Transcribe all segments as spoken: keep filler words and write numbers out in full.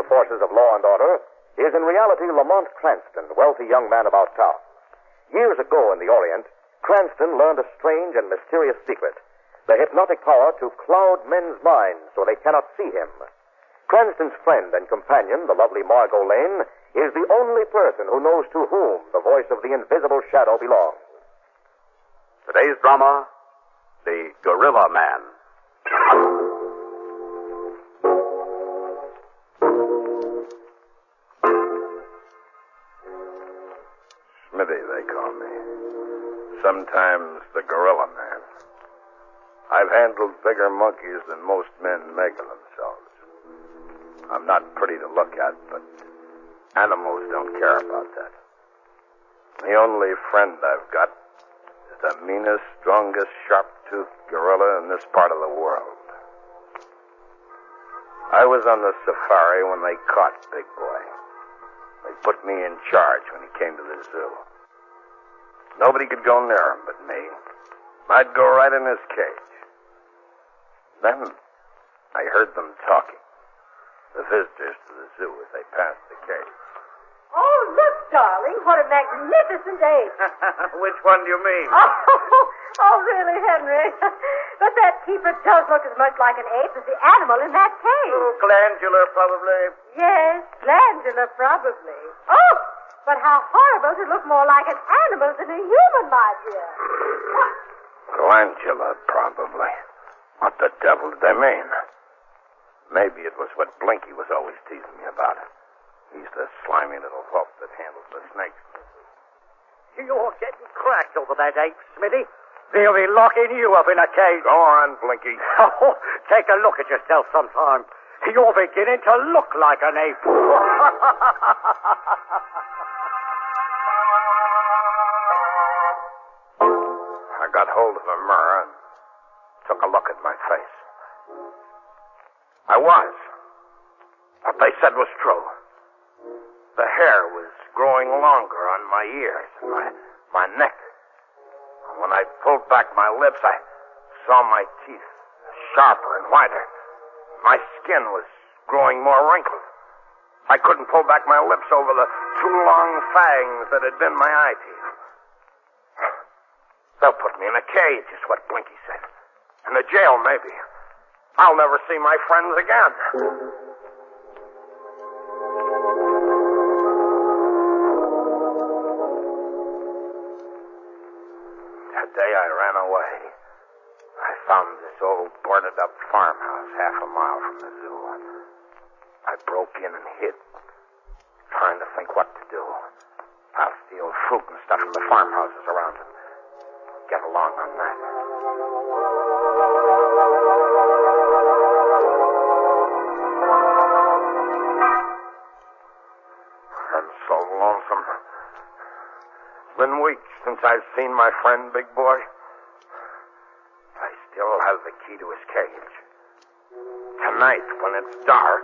forces of law and order is in reality Lamont Cranston, wealthy young man about town. Years ago in the Orient, Cranston learned a strange and mysterious secret, the hypnotic power to cloud men's minds so they cannot see him. Cranston's friend and companion, the lovely Margot Lane, is the only person who knows to whom the voice of the invisible shadow belongs. Today's drama, The Gorilla Man. Smithy, they call me. Sometimes the Gorilla Man. I've handled bigger monkeys than most men make of themselves. I'm not pretty to look at, but animals don't care about that. The only friend I've got is the meanest, strongest, sharp-toothed gorilla in this part of the world. I was on the safari when they caught Big Boy. They put me in charge when he came to the zoo. Nobody could go near him but me. I'd go right in his cage. Then I heard them talking, the visitors to the zoo as they passed the cage. Oh, look, darling, what a magnificent ape. Which one do you mean? Oh, oh, really, Henry? But that keeper does look as much like an ape as the animal in that cage. Oh, glandular, probably. Yes, glandular, probably. Oh, but how horrible to look more like an animal than a human, my dear. Glandular, probably. What the devil did they mean? Maybe it was what Blinky was always teasing me about. He's the slimy little whelp that handles the snakes. You're getting cracked over that ape, Smithy. They'll be locking you up in a cage. Go on, Blinky. Oh, take a look at yourself sometime. You're beginning to look like an ape. I got hold of a mirror and took a look at my face. I was. What they said was true. The hair was growing longer on my ears and my, my neck. When I pulled back my lips, I saw my teeth sharper and whiter. My skin was growing more wrinkled. I couldn't pull back my lips over the two long fangs that had been my eye teeth. They'll put me in a cage, is what Blinky said. In a jail, maybe. I'll never see my friends again. That day I ran away. I found this old boarded-up farmhouse half a mile from the zoo. I broke in and hid, trying to think what to do. I'll steal fruit and stuff from the farmhouses around and get along on that. I'm so lonesome. It's been weeks since I've seen my friend, Big Boy. I still have the key to his cage. Tonight, when it's dark...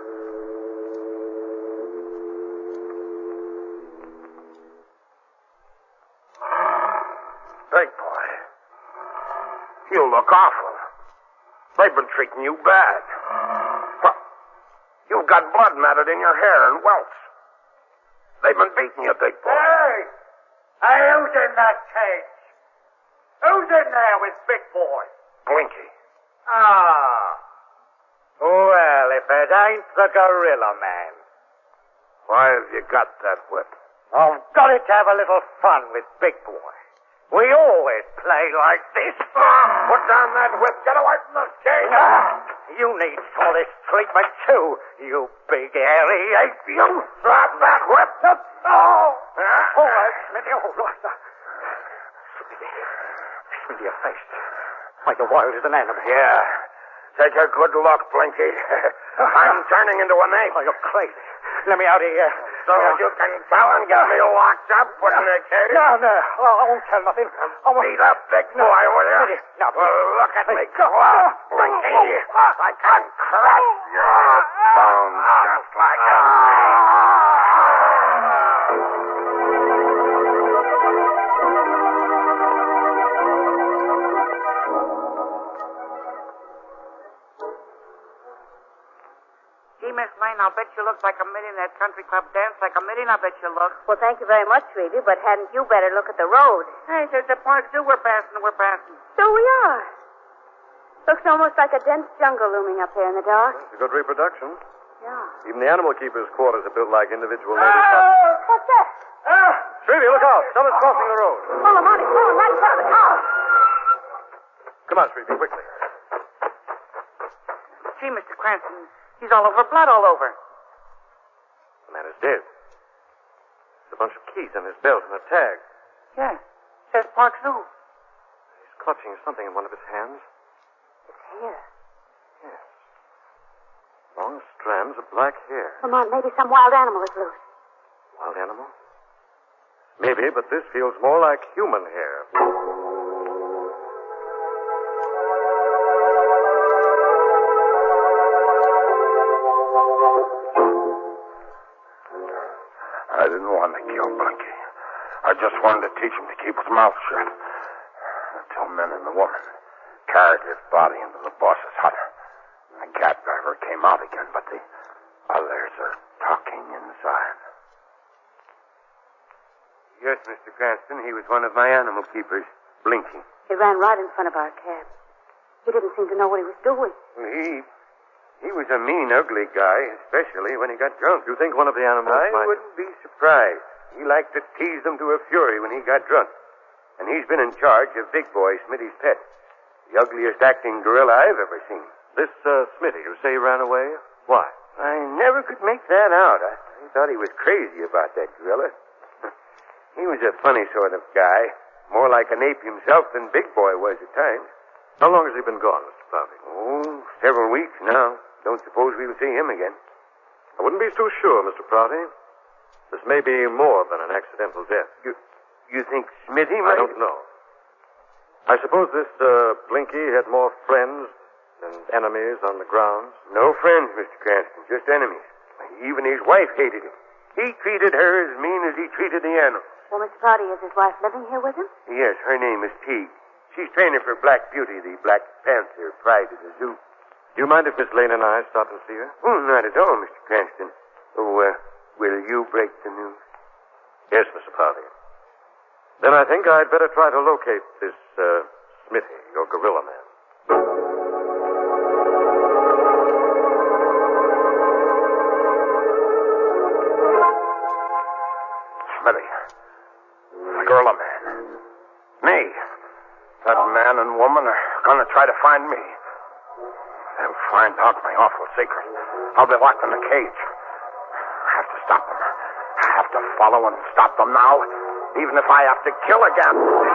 Big Boy, you look awful. They've been treating you bad. Well, you've got blood matted in your hair and welts. They've been beating you, Big Boy. Hey! Hey, who's in that cage? Who's in there with Big Boy? Blinky. Ah. Well, if it ain't the Gorilla Man. Why have you got that whip? I've got it to have a little fun with Big Boy. We always play like this. Put down that whip. Get away from the cage. Ah, you need some of this treatment, too, you big hairy ape. You Drop that whip. Oh! All right, Smithy. Oh, Lord. Smithy. Smithy, your face. Like a wild as an animal. Yeah. Take a good look, Blinky. I'm turning into an ape. Oh, you're crazy. Let me out of here. So you can tell and get me locked up, put in a cage? No, no. Oh, I won't tell nothing. I won't. Beat up Big Boy, will you? Smithy, no. Well, look at me close, Blinky. I can crush your bones just like that. Gee, Miss Lane, I'll bet you look like a minnie in that country club dance, like a minnie, and I bet you look. Well, thank you very much, sweetie, but hadn't you better look at the road? Hey, there's the park zoo we're passing, we're passing. So we are. Looks almost like a dense jungle looming up there in the dark. It's a good reproduction. Yeah. Even the animal keepers' quarters are built like individual native Ah! huts. What's that? Ah! Sweetie, look out. Someone's crossing the road. Oh, Lamont, it's going right in front of the car. Come on, Sweetie, quickly. Gee, Mister Cranston, he's all over, blood all over. The man is dead. There's a bunch of keys on his belt and a tag. Yeah, says Park Zoo. He's clutching something in one of his hands. It's here. Yes. Long strands of black hair. Lamont, maybe some wild animal is loose. Wild animal? Maybe, but this feels more like human hair. I didn't want to kill Blinky. I just wanted to teach him to keep his mouth shut. Until men and the woman carried his body into the boss's hut. The cab driver came out again, but the others are talking inside. Yes, Mister Cranston, he was one of my animal keepers, Blinky. He ran right in front of our cab. He didn't seem to know what he was doing. He he was a mean, ugly guy, especially when he got drunk. You think one of the animals I might... wouldn't be surprised. He liked to tease them to a fury when he got drunk. And he's been in charge of Big Boy, Smitty's pet. The ugliest acting gorilla I've ever seen. This, uh, Smitty, you say he ran away? Why? I never could make that out. I, I thought he was crazy about that gorilla. He was a funny sort of guy. More like an ape himself than Big Boy was at times. How long has he been gone, Mister Prouty? Oh, several weeks now. Don't suppose we'll see him again. I wouldn't be too sure, Mister Prouty. This may be more than an accidental death. You, you think Smitty I might... don't know. I suppose this, uh, Blinky had more friends than enemies on the grounds. No friends, Mister Cranston, just enemies. Even his wife hated him. He treated her as mean as he treated the animals. Well, Mister Prouty, is his wife living here with him? Yes, her name is Teague. She's trainer for Black Beauty, the Black Panther, pride of the zoo. Do you mind if Miss Lane and I stop and see her? Oh, not at all, Mister Cranston. Oh, uh, will you break the news? Yes, Mister Prouty. Then I think I'd better try to locate this, uh, Smitty, your gorilla man. Smitty. The gorilla man. Me. That man and woman are going to try to find me. They'll find out my awful secret. I'll be locked in a cage. I have to stop them. I have to follow and stop them now, even if I have to kill again.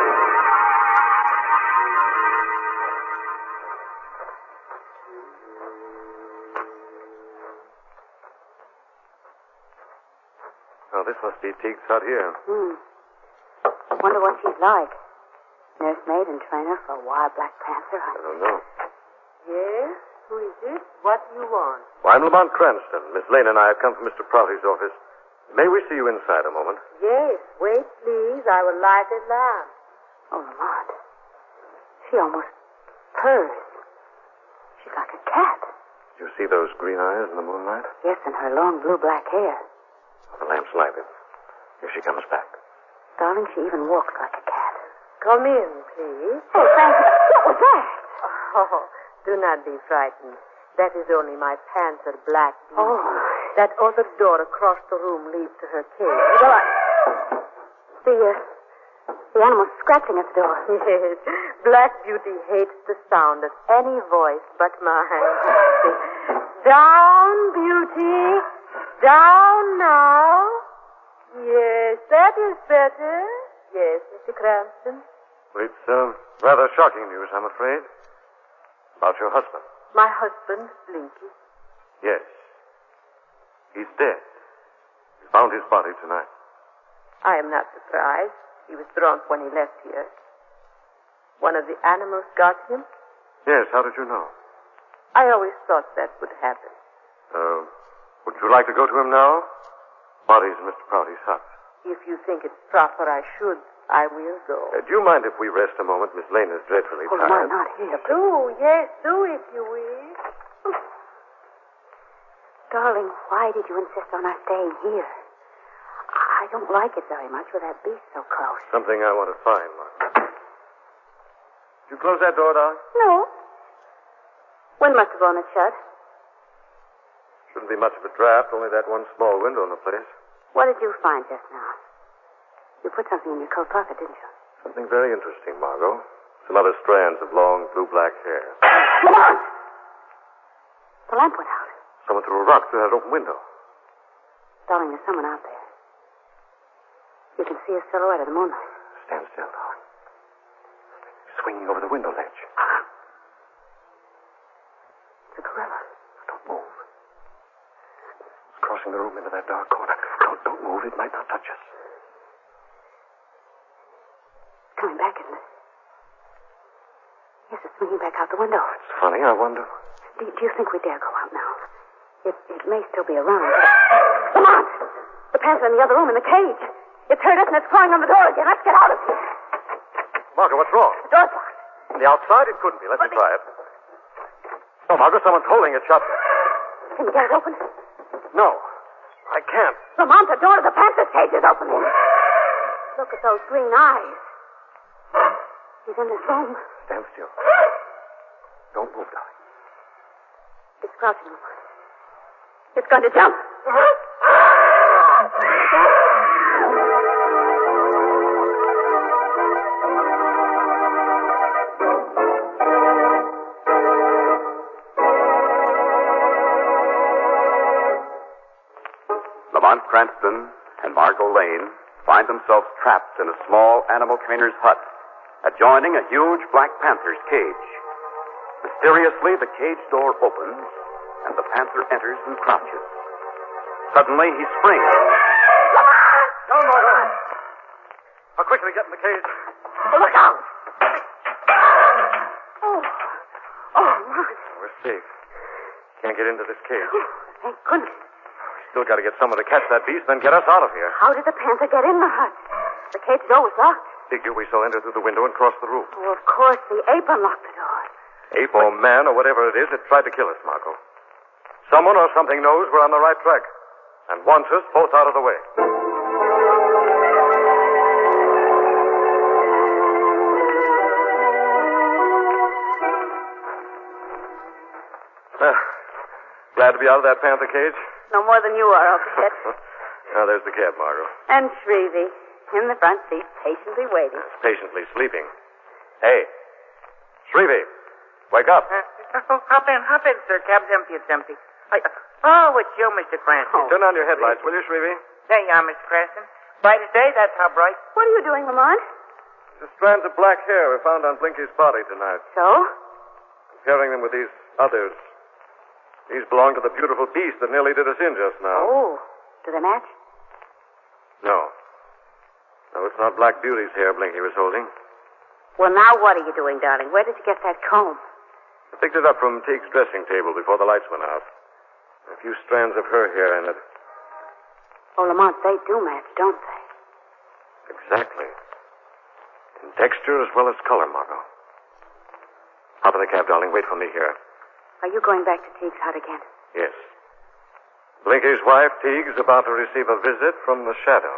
Oh, this must be Teague's hut here. Hmm. Wonder what she's like. Nursemaid and trainer for a wild Black Panther. I don't know. Yes? Who is it? What do you want? Well, I'm Lamont Cranston. Miss Lane and I have come from Mister Prouty's office. May we see you inside a moment? Yes. Wait, please. I will light a lamp. Oh, Lamont. She almost purrs. She's like a cat. Do you see those green eyes in the moonlight? Yes, and her long blue-black hair. The lamp's lighted. Here she comes back. Darling, she even walks like a cat. Come in, please. Oh, thank you. What was that? Oh, do not be frightened. That is only my panther, Black Beauty. Oh. That other door across the room leads to her cage. Well, I... The, uh, the animal's scratching at the door. Yes. Black Beauty hates the sound of any voice but mine. Down, Beauty. Down now. Yes, that is better. Yes, Mister Cranston. Well, it's uh, rather shocking news, I'm afraid. About your husband. My husband, Blinky. Yes. He's dead. We found his body tonight. I am not surprised. He was drunk when he left here. One of the animals got him? Yes, how did you know? I always thought that would happen. Uh, would you like to go to him now? Body's in Mister Prouty's hut. If you think it's proper I should, I will go. Uh, do you mind if we rest a moment? Miss Lane is dreadfully Oh, tired. Lamont, not here. Do, yes, do if you wish. Darling, why did you insist on us staying here? I don't like it very much with that beast so close. Something I want to find, Margot. Did you close that door, darling? No. Wind must have blown it shut. Shouldn't be much of a draft, only that one small window in the place. What did you find just now? You put something in your coat pocket, didn't you? Something very interesting, Margot. Some other strands of long blue-black hair. Come on! The lamp went out. Someone threw a rock through that open window. Darling, there's someone out there. You can see a silhouette of the moonlight. Stand still, darling. Swinging over the window ledge. Uh-huh. It's a gorilla. Don't move. It's crossing the room into that dark corner. Don't, don't move. It might not touch us. It's coming back, isn't it? Yes, it's swinging back out the window. It's funny. I wonder. Do, do you think we dare go out now? It, it may still be around. Come on! The panther in the other room in the cage. It's heard us and it's clawing on the door again. Let's get out of here. Margot, what's wrong? The door's locked. On the outside? It couldn't be. Let me try it. No, Margot, someone's holding it shut. Can you get it open? No, I can't. Lamont, the door to the panther's cage is opening. Look at those green eyes. He's in this room. Stand still. Don't move, darling. It's crouching. It's going to jump. Lamont Cranston and Margot Lane find themselves trapped in a small animal trainer's hut, adjoining a huge Black Panther's cage. Mysteriously, the cage door opens, and the panther enters and crouches. Suddenly, he springs. Down, Margot. Now, quickly get in the cage. Oh, look out! Oh. Oh, Lamont. We're safe. Can't get into this cage. Oh, thank goodness. Still got to get someone to catch that beast, then get us out of here. How did the panther get in the hut? The cage door was locked. Figure we shall enter through the window and cross the roof. Oh, of course, the ape unlocked the door. Ape or man or whatever it is, it tried to kill us, Margot. Someone or something knows we're on the right track and wants us both out of the way. Uh, glad to be out of that panther cage? No more than you are, I'll bet. Now, there's the cab, Margot. And Shrevey in the front seat, patiently waiting. Patiently sleeping. Hey, Shrevey, wake up. Uh, oh, hop in, hop in, sir. Cab's empty, it's empty. I, uh, oh, it's you, Mister Cranston. Turn on your headlights, will you, Shrevey? There you are, Mister Cranston. Bright as day, that's how bright. What are you doing, Lamont? The strands of black hair were found on Blinky's body tonight. So? Comparing them with these others. These belong to the beautiful beast that nearly did us in just now. Oh, do they match? No. No, it's not Black Beauty's hair Blinky was holding. Well, now what are you doing, darling? Where did you get that comb? I picked it up from Teague's dressing table before the lights went out. A few strands of her hair in it. Oh, Lamont, they do match, don't they? Exactly. In texture as well as color, Margot. Hop in the cab, darling. Wait for me here. Are you going back to Teague's hut again? Yes. Blinky's wife, Teague's about to receive a visit from the shadow.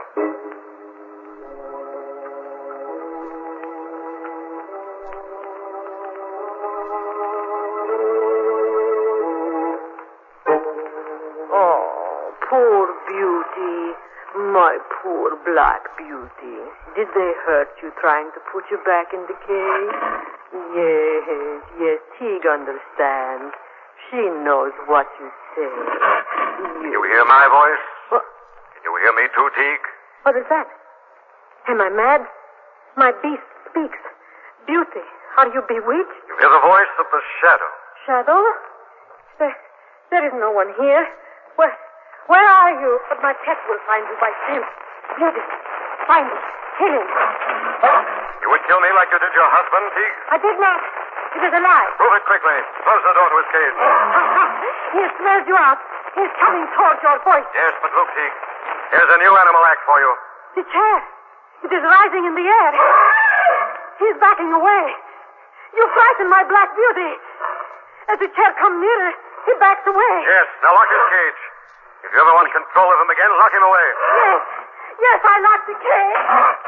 Oh, poor Beauty. My poor Black Beauty. Did they hurt you trying to put you back in the cage? Yes, yes, Teague understands. She knows what you say. Can you hear my voice? What? Can you hear me too, Teague? What is that? Am I mad? My beast speaks. Beauty, are you bewitched? You hear the voice of the shadow. Shadow? There, there is no one here. Where, where are you? But my pet will find you by scent. Beauty, find him. Kill him. You would kill me like you did your husband, Teague? I did not. It is a lie. Prove it quickly. Close the door to his cage. He has smelled you out. He is coming towards your voice. Yes, but look, Teague. Here's a new animal act for you. The chair. It is rising in the air. He is backing away. You frighten my Black Beauty. As the chair comes nearer, he backs away. Yes, now lock his cage. If you ever want control of him again, lock him away. Yes, yes, I locked the cage.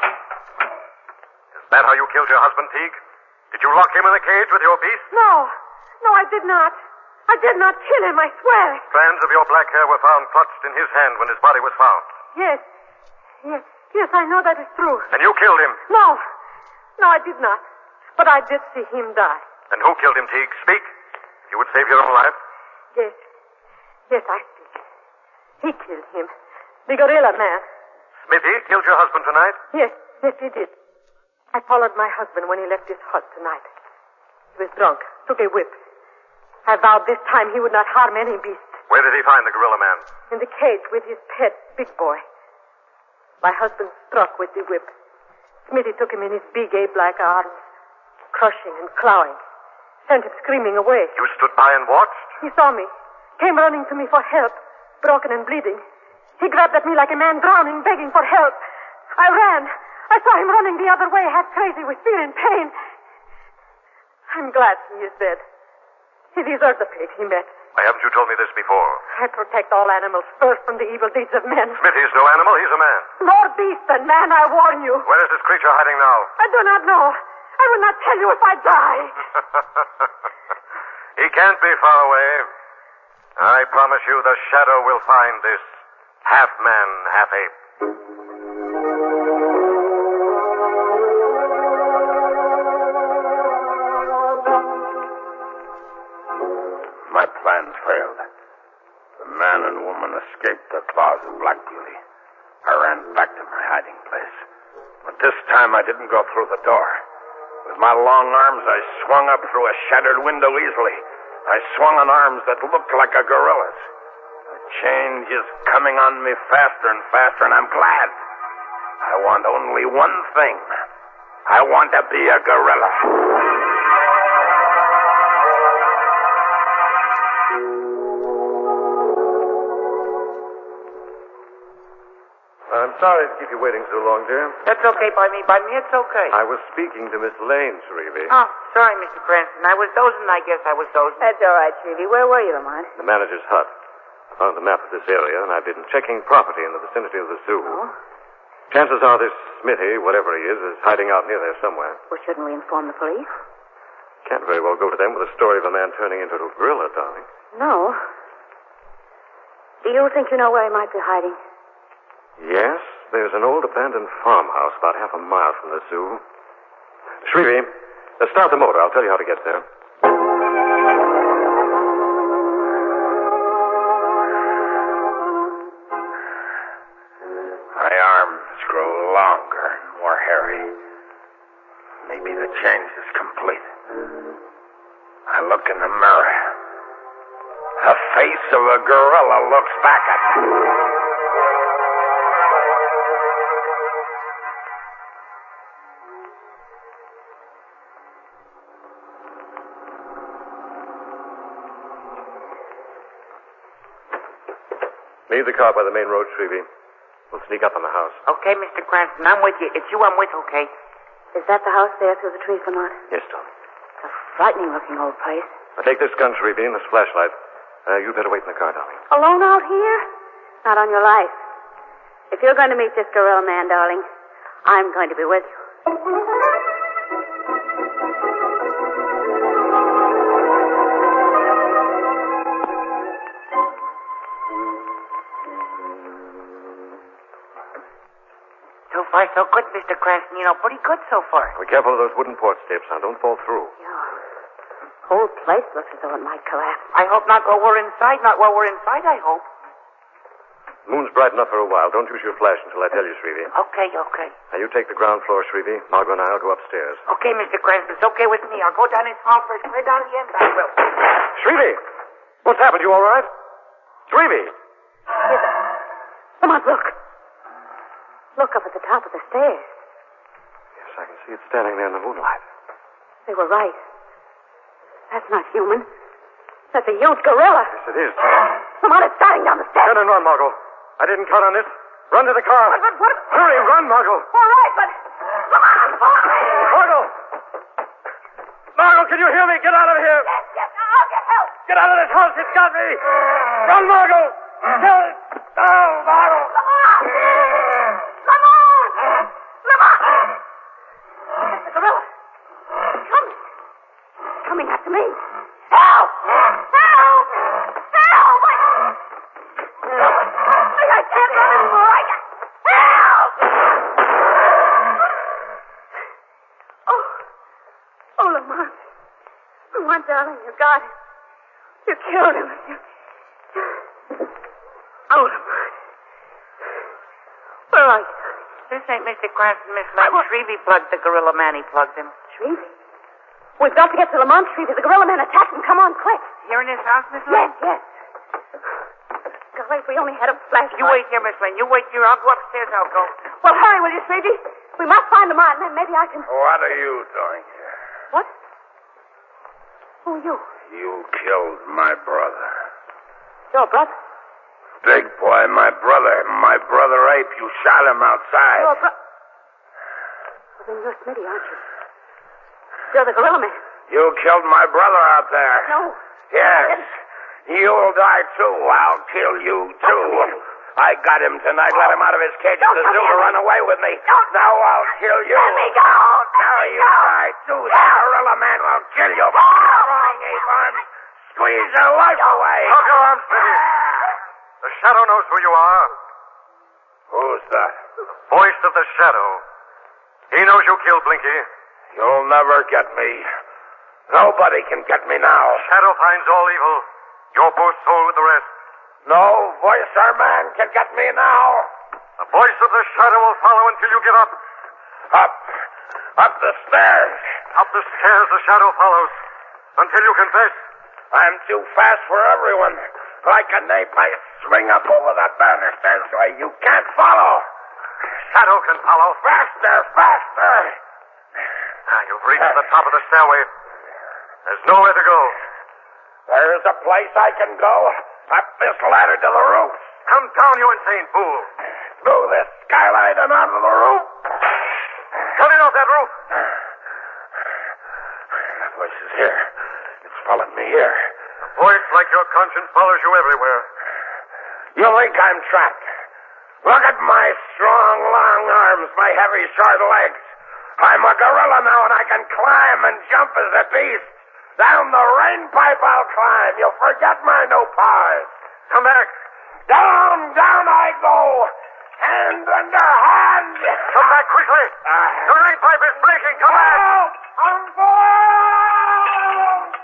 Is that how you killed your husband, Teague? Did you lock him in the cage with your beast? No, no, I did not. I did not kill him, I swear. Strands of your black hair were found clutched in his hand when his body was found. Yes, yes, yes, I know that is true. And you killed him? No, no, I did not. But I did see him die. And who killed him, Teague? Speak. You would save your own life. Yes, yes, I speak. He killed him. The gorilla man. Smithy killed your husband tonight? Yes, yes, he did. I followed my husband when he left his hut tonight. He was drunk, took a whip. I vowed this time he would not harm any beast. Where did he find the gorilla man? In the cage with his pet, Big Boy. My husband struck with the whip. Smithy took him in his big, ape-like arms, crushing and clawing. Sent him screaming away. You stood by and watched? He saw me, came running to me for help, broken and bleeding. He grabbed at me like a man drowning, begging for help. I ran. I saw him running the other way, half crazy with fear and pain. I'm glad he is dead. He deserved the fate he met. Why haven't you told me this before? I protect all animals first from the evil deeds of men. Smithy's no animal, he's a man. More beast than man, I warn you. Where is this creature hiding now? I do not know. I will not tell you if I die. He can't be far away. I promise you the shadow will find this half man, half ape. My plans failed. The man and woman escaped the claws of Black Beauty. I ran back to my hiding place. But this time I didn't go through the door. With my long arms, I swung up through a shattered window easily. I swung on arms that looked like a gorilla's. The change is coming on me faster and faster, and I'm glad. I want only one thing. I want to be a gorilla. I'm sorry to keep you waiting so long, dear. That's okay by me. By me, it's okay. I was speaking to Miss Lane, Shrevey. Oh, sorry, Mister Cranston. I was dozing, I guess I was dozing. That's all right, Shrevey. Where were you, Lamont? The manager's hut. I found the map of this area, and I've been checking property in the vicinity of the zoo. Oh? Chances are this Smithy, whatever he is, is hiding out near there somewhere. Well, shouldn't we inform the police? Can't very well go to them with a story of a man turning into a gorilla, darling. No. Do you think you know where he might be hiding? Yes, there's an old abandoned farmhouse about half a mile from the zoo. Shrevey, uh, start the motor. I'll tell you how to get there. My arms grow longer and more hairy. Maybe the change is complete. I look in the mirror. The face of a gorilla looks back at me. Leave the car by the main road, Shrevey. We'll sneak up on the house. Okay, Mister Cranston, I'm with you. It's you I'm with, okay? Is that the house there through the trees, Lamont? Yes, Tom. It's a frightening-looking old place. Now take this gun, Shrevey, and this flashlight. Uh, you better wait in the car, darling. Alone out here? Not on your life. If you're going to meet this gorilla man, darling, I'm going to be with you. So far, so good, Mister Cranston. You know, pretty good so far. Be careful of those wooden porch steps now. Don't fall through. Yeah. The whole place looks as though it might collapse. I hope not while we're inside. Not while we're inside, I hope. The moon's bright enough for a while. Don't use your flash until I tell you, Shrevey. Okay, okay. Now, you take the ground floor, Shrevey. Margot and I'll go upstairs. Okay, Mister Cranston. It's okay with me. I'll go down this hall first. Clear down the end. I will. Shrevey! What's happened? You all right? Shrevey! Yes. Come on, look. Look up at the top of the stairs. Yes, I can see it standing there in the moonlight. They were right. That's not human. That's a huge gorilla. Yes, it is. Come on, it's starting down the steps. Turn and run, Margot. I didn't count on this. Run to the car. But, but, what? Hurry, run, Margot. All right, but... Come on. Margot! Margot, can you hear me? Get out of here. Yes, yes, I'll get help. Get out of this house. It's got me. Run, Margot. Tell it. Down, Margot. Lamont! Lamont! Lamont! It's the gorilla. It's coming. It's coming after me. Help! Help! Help! I, I can't run anymore. I can't. Help! Oh. Oh, Lamont. Lamont, darling, you got him. You killed him. You... Oh, Lamont. Where are you? This ain't Mister Cranston, Miss Lane. Shrevey plugged the gorilla man. He plugged him. Shrevey? We've got to get to Lamont, Shrevey. The gorilla man attacked him. Come on, quick. Here in his house, Miss Yes, Lane? yes. Golly, if we only had a flashlight. You wait here, Miss Lane. You wait here. I'll go upstairs. I'll go. Well, hurry, will you, Shrevey? We must find Lamont, and then maybe I can... What are you doing here? What? Who are you? You killed my brother. Your brother? Big boy, my brother. My brother Ape. You shot him outside. Your brother... Well, then you're Smitty, aren't you? You're the gorilla man. You killed my brother out there. No. Yes. You'll die, too. I'll kill you, too. I got him tonight. Let him out of his cage at the zoo to run away with me. Now I'll kill you. Let me go. Now you die, too. The gorilla man will kill you. Wrong, Ape Arms. Squeeze your life away. Hold your arms, Smitty. The Shadow knows who you are. Who's that? Voice of the Shadow. He knows you killed Blinky. You'll never get me. Nobody can get me now. Shadow finds all evil. Your poor soul with the rest. No voice or man can get me now. The voice of the Shadow will follow until you give up. Up. Up the stairs. Up the stairs the Shadow follows. Until you confess. I'm too fast for everyone. Like an ape, I swing up over the banisters where you can't follow. Shadow can follow. Faster, faster. Now you've reached the top of the stairway. There's nowhere to go. There's a place I can go. Up this ladder to the roof. Come down, you insane fool. Through this skylight and onto the roof. Get in off that roof. The voice is here. It's followed me here. A voice like your conscience follows you everywhere. You think I'm trapped? Look at my strong, long arms, my heavy, short legs. I'm a gorilla now, and I can climb and jump as a beast. Down the rain pipe I'll climb. You'll forget my new powers. Come back. Down, down I go. Hand under hand. Come back quickly. Uh, the rain pipe is breaking. Come back. Help! I'm falling!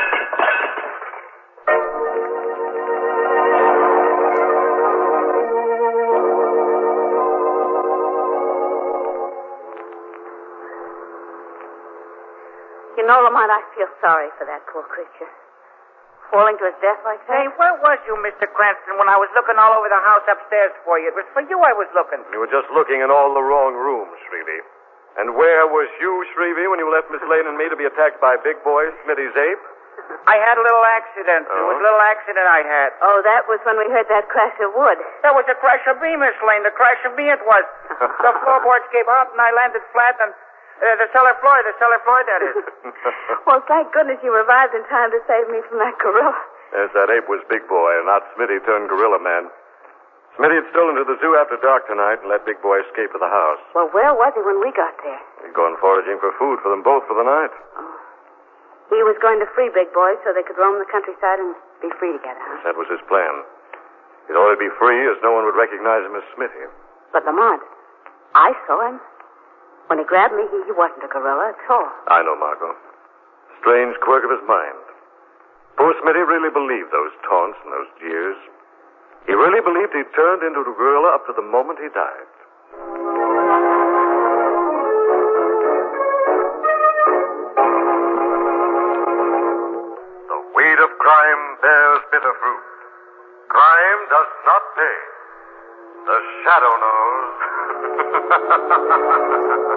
You know, Lamont, I feel sorry for that poor creature. Falling to his death like that. Say, where was you, Mister Cranston, when I was looking all over the house upstairs for you? It was for you I was looking. You were just looking in all the wrong rooms, Shrevey. And where was you, Shrevey, when you left Miss Lane and me to be attacked by Big Boy, Smitty's ape? I had a little accident. Oh? It was a little accident I had. Oh, that was when we heard that crash of wood. That was the crash of me, Miss Lane. The crash of me it was. The floorboards gave out and I landed flat on uh, the cellar floor. The cellar floor, that is. Well, thank goodness you revived in time to save me from that gorilla. Yes, that ape was Big Boy, and not Smitty turned gorilla man. Smitty had stolen to the zoo after dark tonight and let Big Boy escape to the house. Well, where was he when we got there? He'd gone foraging for food for them both for the night. Oh. He was going to free Big Boy so they could roam the countryside and be free together, huh? That was his plan. He'd only be free as no one would recognize him as Smitty. But, Lamont, I saw him. When he grabbed me, he, he wasn't a gorilla at all. I know, Margot. Strange quirk of his mind. Poor Smitty really believed those taunts and those jeers. He really believed he'd turned into a gorilla up to the moment he died. The weed of crime bears bitter fruit. Crime does not pay. The Shadow knows.